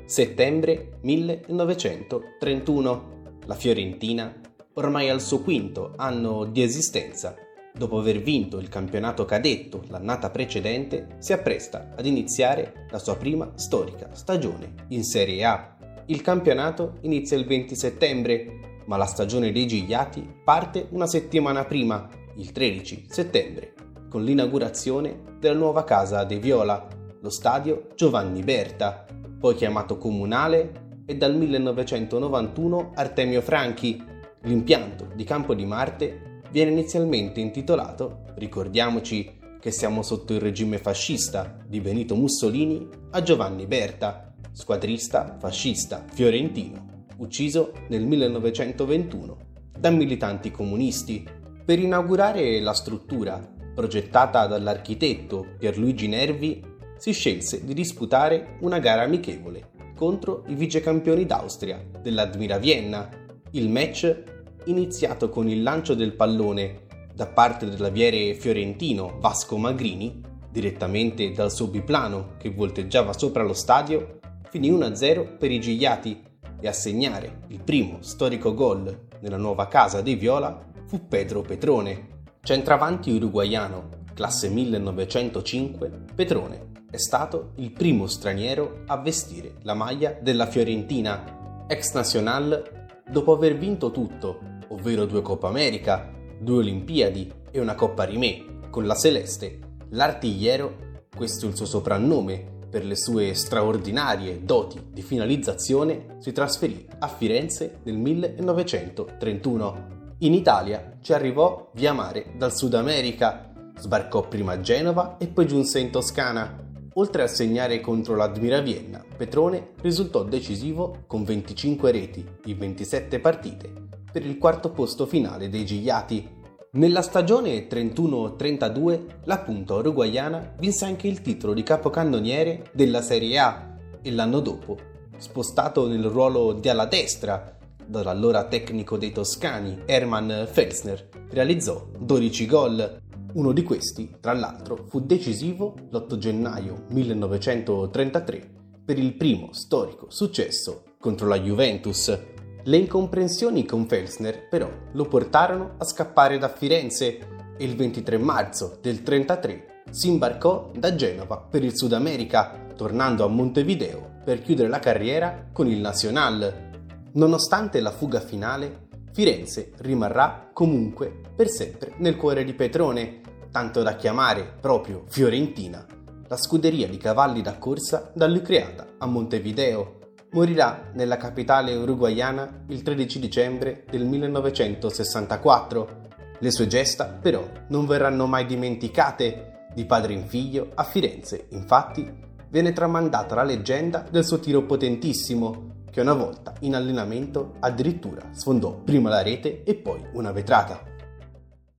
Settembre 1931. La Fiorentina, ormai al suo quinto anno di esistenza, dopo aver vinto il campionato cadetto l'annata precedente, si appresta ad iniziare la sua prima storica stagione in Serie A. Il campionato inizia il 20 settembre, ma la stagione dei Gigliati parte una settimana prima, il 13 settembre, con l'inaugurazione della nuova casa dei Viola, lo stadio Giovanni Berta, poi chiamato Comunale, e dal 1991 Artemio Franchi. L'impianto di Campo di Marte viene inizialmente intitolato, ricordiamoci che siamo sotto il regime fascista di Benito Mussolini, a Giovanni Berta, squadrista fascista fiorentino, ucciso nel 1921 da militanti comunisti. Per inaugurare la struttura, progettata dall'architetto Pierluigi Nervi, si scelse di disputare una gara amichevole contro i vicecampioni d'Austria dell'Admira Vienna. Il match, iniziato con il lancio del pallone da parte dell'aviere fiorentino Vasco Magrini, direttamente dal suo biplano che volteggiava sopra lo stadio, finì 1-0 per i Gigliati, e a segnare il primo storico gol nella nuova casa dei Viola fu Pedro Petrone. Centravanti uruguaiano, classe 1905, Petrone è stato il primo straniero a vestire la maglia della Fiorentina. Ex Nacional, dopo aver vinto tutto, ovvero 2 Coppa America, 2 Olimpiadi e una Coppa Rimè con la Celeste, l'artigliero, questo è il suo soprannome per le sue straordinarie doti di finalizzazione, si trasferì a Firenze nel 1931. In Italia ci arrivò via mare dal Sud America, sbarcò prima a Genova e poi giunse in Toscana. Oltre a segnare contro l'Admira Vienna, Petrone risultò decisivo con 25 reti in 27 partite per il quarto posto finale dei Gigliati. Nella stagione 31-32 la punta uruguaiana vinse anche il titolo di capocannoniere della Serie A e l'anno dopo, spostato nel ruolo di ala destra dall'allora tecnico dei toscani Hermann Felsner, realizzò 12 gol. Uno di questi, tra l'altro, fu decisivo l'8 gennaio 1933 per il primo storico successo contro la Juventus. Le incomprensioni con Felsner, però, lo portarono a scappare da Firenze e il 23 marzo del 33 si imbarcò da Genova per il Sud America, tornando a Montevideo per chiudere la carriera con il Nacional. Nonostante la fuga finale, Firenze rimarrà comunque per sempre nel cuore di Petrone, tanto da chiamare proprio Fiorentina la scuderia di cavalli da corsa da lui creata a Montevideo. Morirà nella capitale uruguaiana il 13 dicembre del 1964. Le sue gesta, però, non verranno mai dimenticate. Di padre in figlio, a Firenze, infatti, viene tramandata la leggenda del suo tiro potentissimo, che una volta in allenamento addirittura sfondò prima la rete e poi una vetrata.